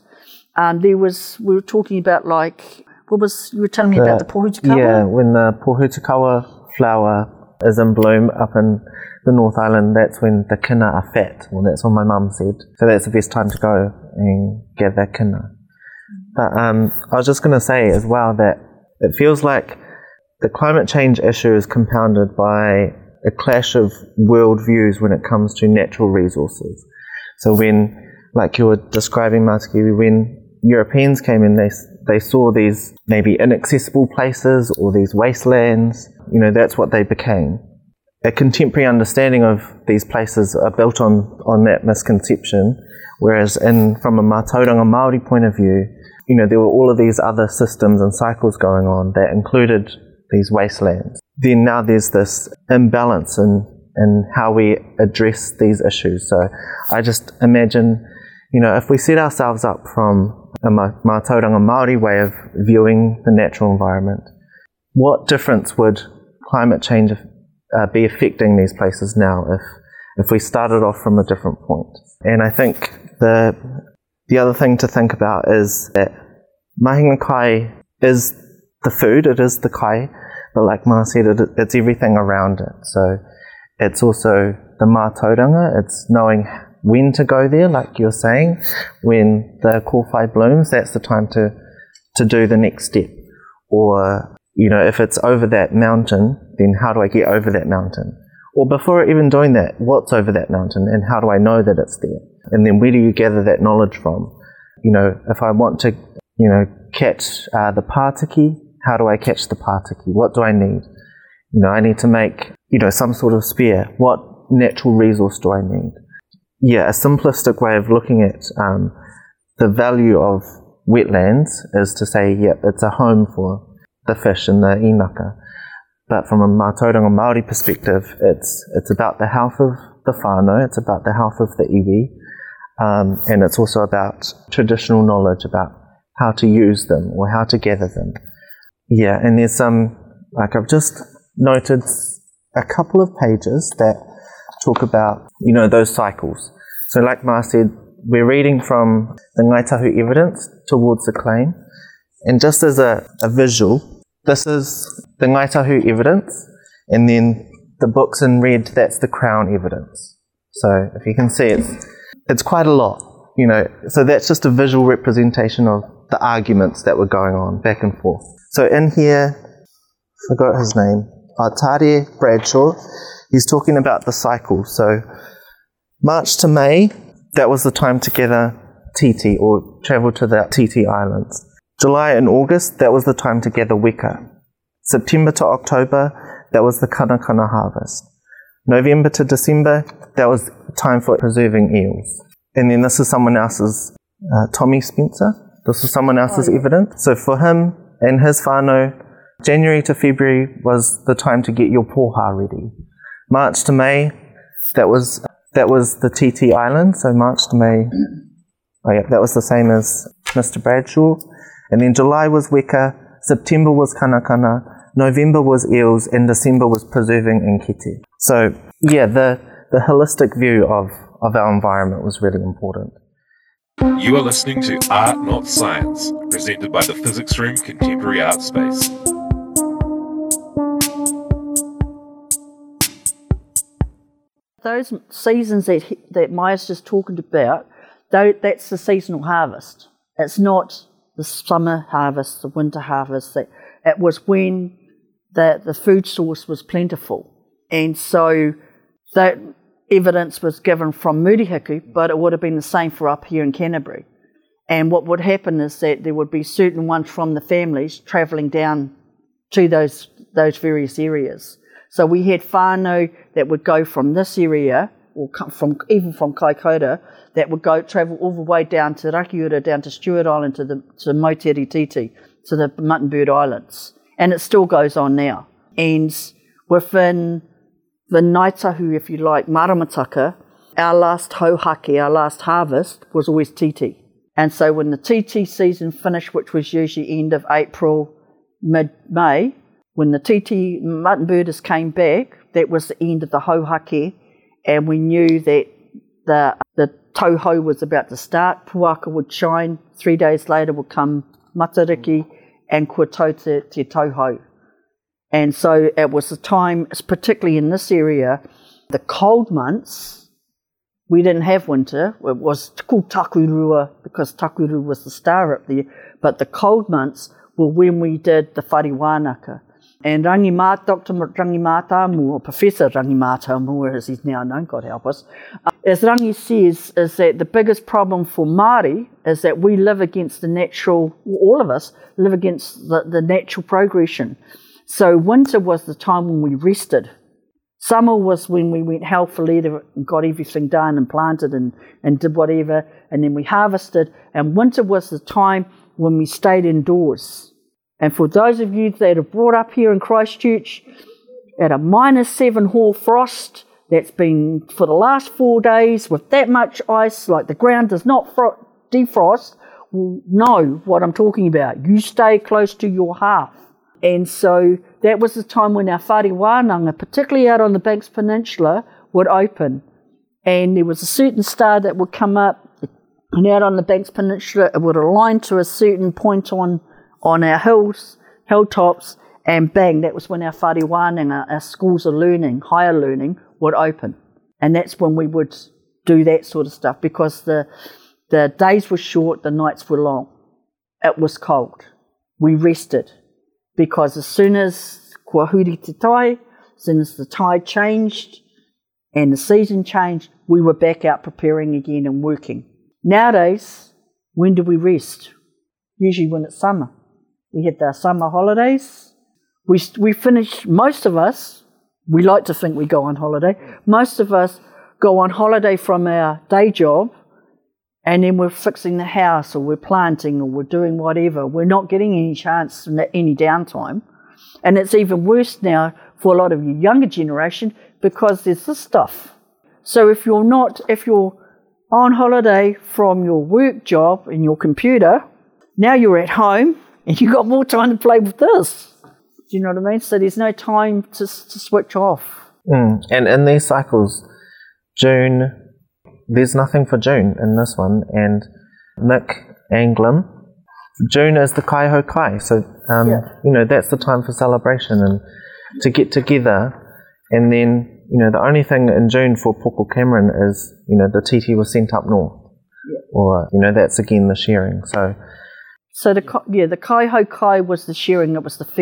We were talking about, like, you were telling me about the pohutukawa? Yeah, when the pohutukawa flower is in bloom up in the North Island, that's when the kina are fat. Well, that's what my mum said. So that's the best time to go and gather kina. But I was just going to say as well that it feels like the climate change issue is compounded by a clash of worldviews when it comes to natural resources. So when, like you were describing, Mātakiwi, when Europeans came in, they saw these maybe inaccessible places or these wastelands. You know, that's what they became. A contemporary understanding of these places are built on that misconception, whereas from a Mātauranga Māori point of view, you know, there were all of these other systems and cycles going on that included these wastelands. Then now there's this imbalance in how we address these issues. So I just imagine, you know, if we set ourselves up from a Mātauranga Māori way of viewing the natural environment, what difference would climate change be affecting these places now if we started off from a different point? And I think the other thing to think about is that mahinga kai is the food, it is the kai, but like Ma said, it's everything around it. So it's also the mātauranga, it's knowing when to go there, like you're saying. When the kōwhai blooms, that's the time to do the next step. Or, you know, if it's over that mountain, then how do I get over that mountain? Or before even doing that, what's over that mountain and how do I know that it's there? And then where do you gather that knowledge from? You know, if I want to, you know, catch the pātiki, how do I catch the pātiki? What do I need? You know, I need to make, you know, some sort of spear. What natural resource do I need? Yeah, a simplistic way of looking at the value of wetlands is to say, yep, it's a home for the fish and the inaka. But from a Mātauranga Māori perspective, it's about the health of the whānau, it's about the health of the iwi, and it's also about traditional knowledge about how to use them or how to gather them. Yeah, and there's some, like I've just noted a couple of pages that talk about, those cycles. So like Ma said, we're reading from the Ngāi Tahu evidence towards the claim. And just as a visual, this is the Ngāi Tahu evidence, and then the books in red, that's the Crown evidence. So if you can see, it's quite a lot, So that's just a visual representation of the arguments that were going on back and forth. So in here, forgot his name, Tare Bradshaw, he's talking about the cycle. So March to May, that was the time to gather titi or travel to the Titi Islands. July and August, that was the time to gather weka. September to October, that was the kanakana harvest. November to December, that was time for preserving eels. And then this is someone else's, Tommy Spencer, this is someone else's evidence. So for him and his whānau, January to February was the time to get your poha ready. March to May, that was the Titi Island, so March to May, that was the same as Mr. Bradshaw. And then July was weka, September was kanakana, November was eels, and December was preserving nkete. So, the holistic view of our environment was really important. You are listening to Art Not Science, presented by the Physics Room Contemporary Art Space. Those seasons that Maya's just talking about, that's the seasonal harvest. It's not the summer harvest, the winter harvest. It was when the food source was plentiful. And so that evidence was given from Murihiku, but it would have been the same for up here in Canterbury. And what would happen is that there would be certain ones from the families travelling down to those various areas. So we had whānau that would go from this area, or even from Kaikoura, that would travel all the way down to Rakiura, down to Stewart Island, to Moteri Titi, to the Muttonbird Islands. And it still goes on now. And within the Ngāi Tahu, if you like, Maramataka, our last hauhake, our last harvest, was always titi. And so when the titi season finished, which was usually end of April, mid-May, when the titi mutton birders came back, that was the end of the hauhake, and we knew that the tauhou was about to start. Puaka would shine. 3 days later would come matariki and kua tau te tauhou. And so it was a time, particularly in this area, the cold months, we didn't have winter. It was called Takurua because Takuru was the star up there. But the cold months were when we did the whariwānaka. And Dr. Rangimātamu, or Professor Rangimātamu, as he's now known, God help us, as Rangi says, is that the biggest problem for Māori is that we live against the natural, all of us live against the natural progression. So winter was the time when we rested. Summer was when we went hell for leather and got everything done and planted and did whatever, and then we harvested. And winter was the time when we stayed indoors. And for those of you that are brought up here in Christchurch at a -7 hall frost, that's been for the last 4 days with that much ice, like the ground does not defrost, will know what I'm talking about. You stay close to your hearth. And so that was the time when our whare wānanga, particularly out on the Banks Peninsula, would open. And there was a certain star that would come up, and out on the Banks Peninsula, it would align to a certain point on our hilltops, and bang, that was when our whare wānanga, our schools of learning, higher learning, would open. And that's when we would do that sort of stuff, because the days were short, the nights were long. It was cold. We rested. Because as soon as kua huri te tai, as soon as the tide changed and the season changed, we were back out preparing again and working. Nowadays, when do we rest? Usually when it's summer. We had our summer holidays. We finish, most of us, we like to think we go on holiday, most of us go on holiday from our day job, and then we're fixing the house, or we're planting, or we're doing whatever. We're not getting any chance, any downtime. And it's even worse now for a lot of your younger generation, because there's this stuff. So if you're on holiday from your work job and your computer, now you're at home and you've got more time to play with this. Do you know what I mean? So there's no time to switch off. And in these cycles, June, there's nothing for June in this one, and Mick Anglin, June is the Kai Ho Kai, so that's the time for celebration and to get together. And then the only thing in June for Poko Cameron is the titi was sent up north, or that's again the sharing. So the Kai Ho Kai was the sharing. It was the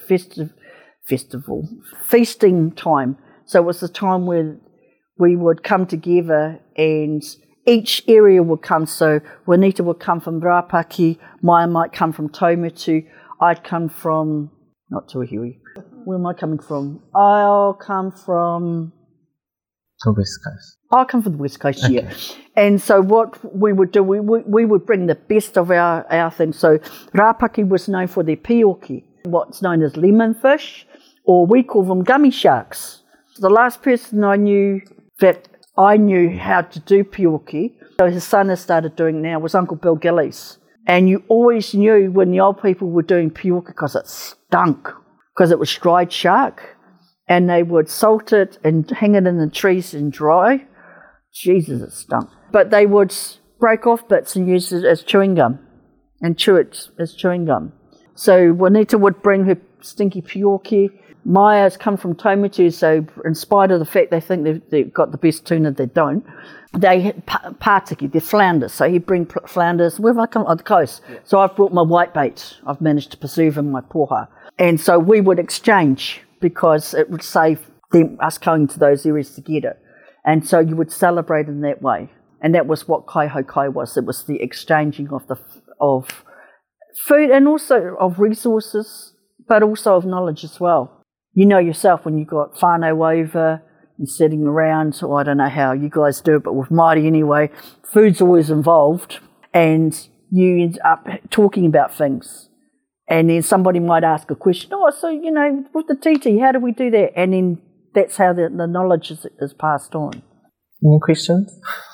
feasting time. So it was the time where we would come together and each area would come. So Juanita would come from Rapaki, Maya might come from Taumotu, I'd come from, not Tuahiwi, where am I coming from? I'll come from... The West Coast. I'll come from the West Coast, yeah. And so what we would do, we would bring the best of our things. So Rapaki was known for their pioki, what's known as lemon fish, or we call them gummy sharks. The last person I knew how to do pioki, so his son has started doing it now, was Uncle Bill Gillies. And you always knew when the old people were doing pioki because it stunk, because it was dried shark. And they would salt it and hang it in the trees and dry. Jesus, it stunk. But they would break off bits and use it as chewing gum and chew it as chewing gum. So Juanita would bring her stinky pioki. Maya's come from Taumotu, so in spite of the fact they think they've got the best tuna, they don't. They pātiki, they're flounders, so he'd bring flounders. Where have I come? On the coast. Yeah. So I've brought my white bait. I've managed to preserve in my poha. And so we would exchange because it would save us going to those areas to get it. And so you would celebrate in that way. And that was what Kai Ho Kai was. It was the exchanging of food and also of resources, but also of knowledge as well. You know yourself when you got whānau over and sitting around, or I don't know how you guys do it, but with Māori anyway, food's always involved, and you end up talking about things. And then somebody might ask a question, so, with the titi, how do we do that? And then that's how the knowledge is passed on. Any questions?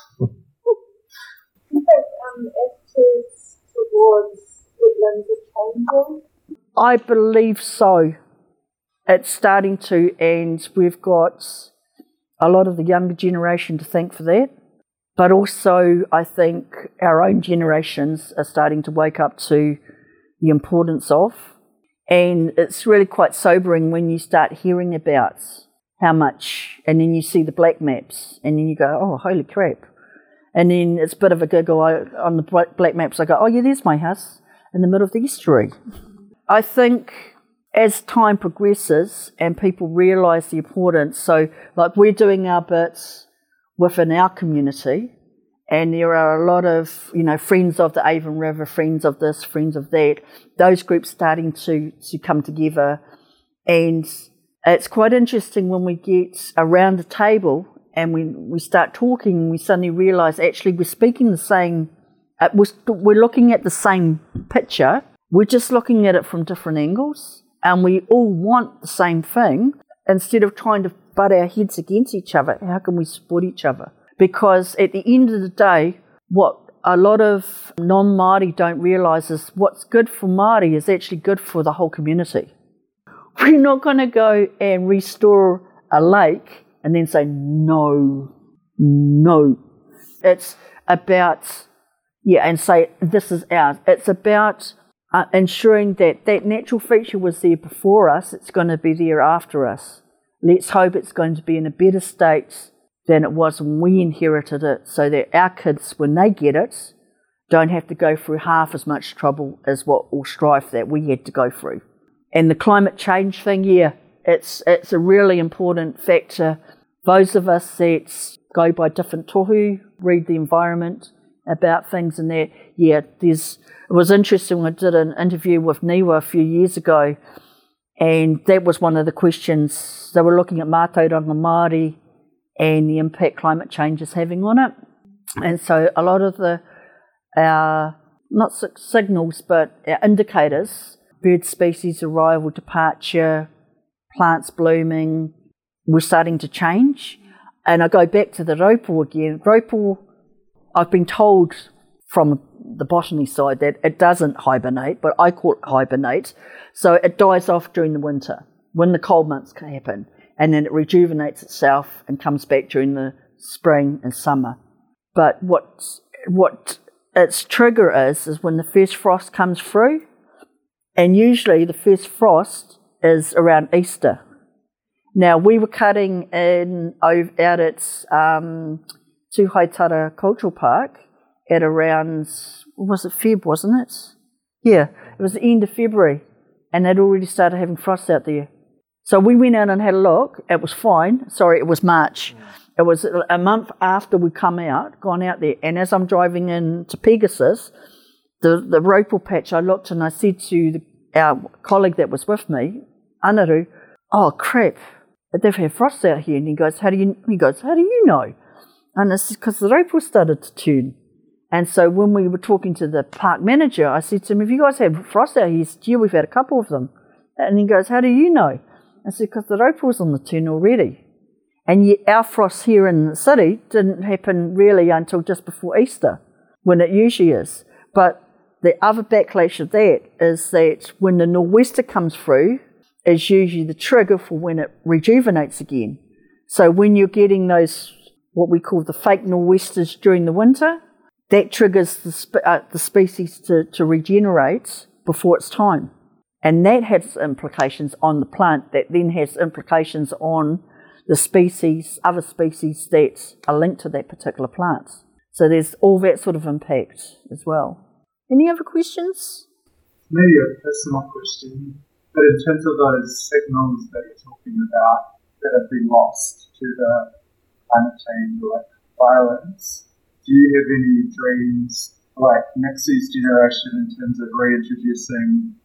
Do you think attitudes towards wetlands are changing? I believe so. It's starting to, and we've got a lot of the younger generation to thank for that. But also, I think our own generations are starting to wake up to the importance of. And it's really quite sobering when you start hearing about how much, and then you see the black maps, and then you go, oh, holy crap. And then it's a bit of a giggle on the black maps. I go, oh, yeah, there's my house in the middle of the estuary. I think as time progresses and people realise the importance, so like we're doing our bits within our community, and there are a lot of, friends of the Avon River, friends of this, friends of that, those groups starting to come together. And it's quite interesting when we get around the table and we start talking, we suddenly realise actually we're speaking the same, we're looking at the same picture, we're just looking at it from different angles. And we all want the same thing. Instead of trying to butt our heads against each other, how can we support each other? Because at the end of the day, what a lot of non-Māori don't realise is what's good for Māori is actually good for the whole community. We're not going to go and restore a lake and then say, no. It's about, and say, this is ours. It's about ensuring that natural feature was there before us, it's going to be there after us. Let's hope it's going to be in a better state than it was when we inherited it, so that our kids, when they get it, don't have to go through half as much trouble as or strife that we had to go through. And the climate change thing, it's a really important factor. Those of us that go by different tohu, read the environment about things and that, it was interesting when I did an interview with Niwa a few years ago, and that was one of the questions. They were looking at Mātauranga Māori and the impact climate change is having on it. And so a lot of our, not signals, but our indicators, bird species arrival, departure, plants blooming, were starting to change. And I go back to the raupo again. Raupo, I've been told from the botany side that it doesn't hibernate, but I call it hibernate. So it dies off during the winter when the cold months can happen. and then it rejuvenates itself and comes back during the spring and summer. But what its trigger is when the first frost comes through, and usually the first frost is around Easter. Now, we were cutting out at Tūhaitara Cultural Park at around, was it Feb, wasn't it? Yeah, it was the end of February, and they'd already started having frost out there. So we went out and had a look. It was fine. Sorry, it was March. It was a month after we'd gone out there, and as I'm driving into Pegasus, the Raupal patch, I looked and I said to our colleague that was with me, Anaru, oh crap, they've had frost out here. And he goes, how do you know? And it's because the Raupal started to turn. And so when we were talking to the park manager, I said to him, have you guys had frost out here? He said, yeah, we've had a couple of them. And he goes, how do you know? I said, because the Raupal's on the turn already. And yet our frost here in the city didn't happen really until just before Easter, when it usually is. But the other backlash of that is that when the nor'wester comes through, is usually the trigger for when it rejuvenates again. So when you're getting those, what we call the fake nor'westers during the winter, that triggers the species to regenerate before it's time. And that has implications on the plant, that then has implications on the species, other species that are linked to that particular plant. So there's all that sort of impact as well. Any other questions? Maybe a personal question, but in terms of those signals that you're talking about that have been lost to the climate change or like violence, do you have any dreams like next year's generation in terms of reintroducing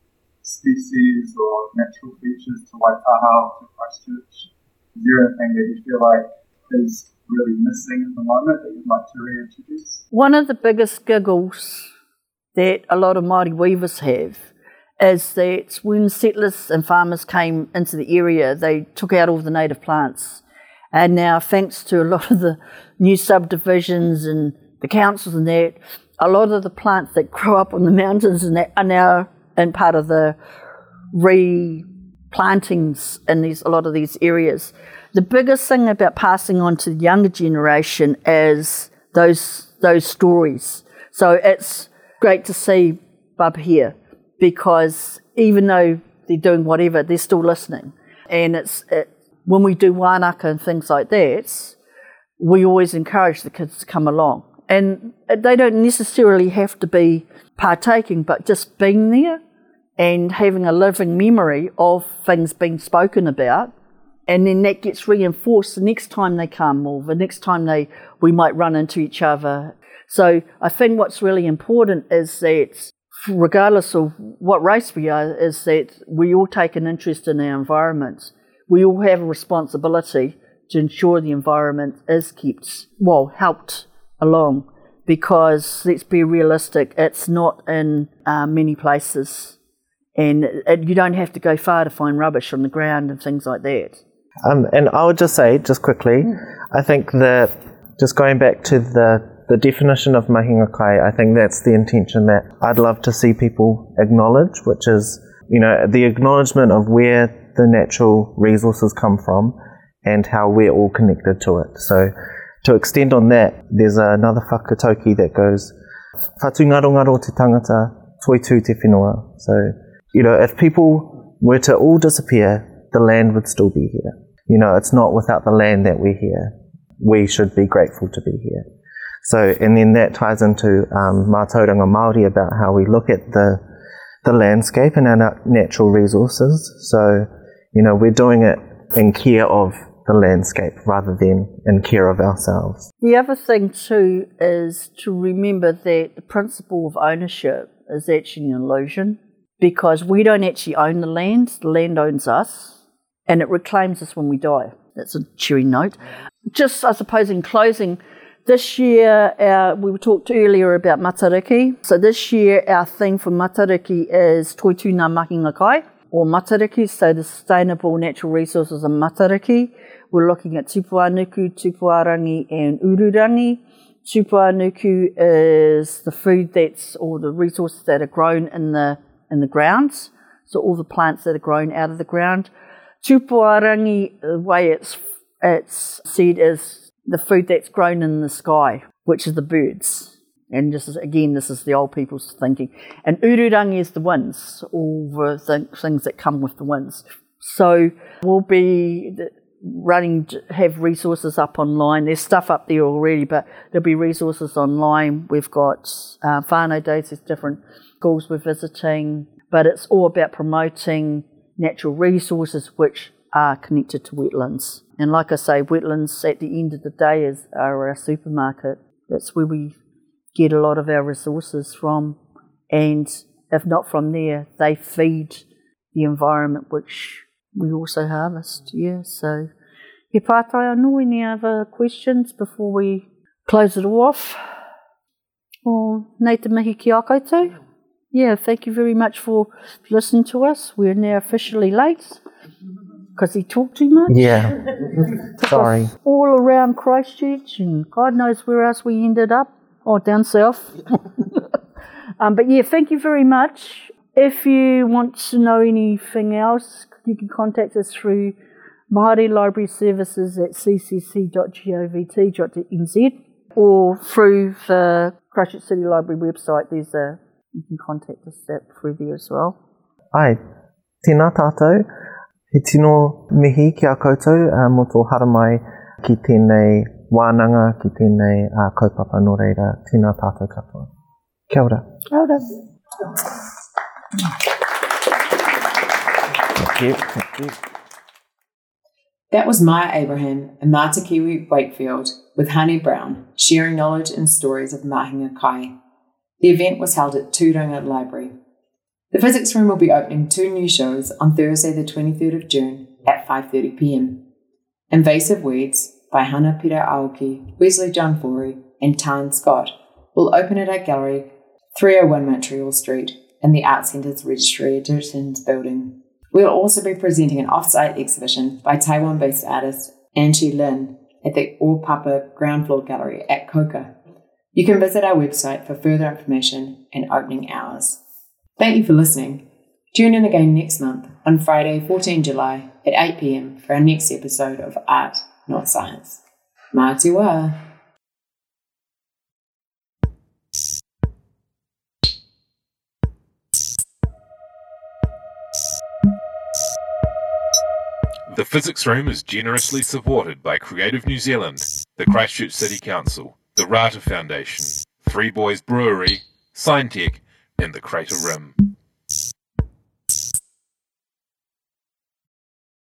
species or natural features to Waitaha, to Christchurch? Is there anything that you feel like is really missing at the moment that you'd like to reintroduce? One of the biggest giggles that a lot of Māori weavers have is that when settlers and farmers came into the area, they took out all the native plants. And now, thanks to a lot of the new subdivisions and the councils and that, a lot of the plants that grow up on the mountains and that are now in part of the replantings in a lot of these areas. The biggest thing about passing on to the younger generation is those stories. So it's great to see Bub here, because even though they're doing whatever, they're still listening. And when we do wānaka and things like that, we always encourage the kids to come along. And they don't necessarily have to be partaking, but just being there and having a living memory of things being spoken about. And then that gets reinforced the next time they come, or the next time we might run into each other. So I think what's really important is that regardless of what race we are, is that we all take an interest in our environment. We all have a responsibility to ensure the environment is helped along, because let's be realistic, it's not in many places, and you don't have to go far to find rubbish on the ground and things like that. And I would just say, just quickly, I think that just going back to the definition of mahinga kai, I think that's the intention that I'd love to see people acknowledge, which is, the acknowledgement of where the natural resources come from and how we're all connected to it. So to extend on that, there's another whakatauki that goes, whatungarongaro te tangata, toitu te whenua. So, if people were to all disappear, the land would still be here. It's not without the land that we're here. We should be grateful to be here. So, and then that ties into mātauranga Māori about how we look at the landscape and our natural resources. So, we're doing it in care of the landscape rather than in care of ourselves. The other thing too is to remember that the principle of ownership is actually an illusion, because we don't actually own the land owns us, and it reclaims us when we die. That's a cheery note. Just, I suppose, in closing, this year, we talked earlier about Matariki. So this year, our theme for Matariki is Toitu ngā mahinga kai, or Matariki, so the sustainable natural resources of Matariki. We're looking at tupuanuku, tupuarangi and ururangi. Tupuanuku is the food or the resources that are grown in the grounds, so all the plants that are grown out of the ground. Tupuarangi, the way it's said, is the food that's grown in the sky, which is the birds. And this is the old people's thinking. And ururangi is the winds, all the things that come with the winds. So we'll be have resources up online. There's stuff up there already, but there'll be resources online. We've got whānau days, there's different schools we're visiting, but it's all about promoting natural resources which are connected to wetlands. And like I say, wetlands at the end of the day are our supermarket. That's where we get a lot of our resources from, and if not from there, they feed the environment which we also harvest. So he pātai anō, any other questions before we close it all off? Or nei te mihi ki a koutou? Thank you very much for listening to us. We're now officially late because he talked too much. Sorry. All around Christchurch, and God knows where else we ended up. Down south. But thank you very much. If you want to know anything else, you can contact us through Māori Library Services at ccc.govt.nz or through the Christchurch City Library website. You can contact us through there as well. Ai, tēnā tātou. He tino mihi ki a koutou mo tō haramai ki tēnei wānanga, ki tēnei kaupapa nō reira. Tēnā tātou katoa. Kia ora. Kia ora. Thank you. That was Maya Abraham and Marta Kiwi Wakefield with Honey Brown, sharing knowledge and stories of Mahinga Kai. The event was held at Tūranga Library. The Physics Room will be opening 2 new shows on Thursday the 23rd of June at 5:30 p.m. Invasive Weeds by Hana Pira Aoki, Wesley John Forey and Tan Scott will open at our gallery 301 Montreal Street in the Art Centre's Registry Editions building. We'll also be presenting an off-site exhibition by Taiwan-based artist Angie Lin at the All Papa ground floor gallery at Coca. You can visit our website for further information and opening hours. Thank you for listening. Tune in again next month on Friday, 14 July at 8 p.m. for our next episode of Art, Not Science. Mā te wā. The Physics Room is generously supported by Creative New Zealand, the Christchurch City Council, the Rata Foundation, Three Boys Brewery, Signtech, and the Crater Rim.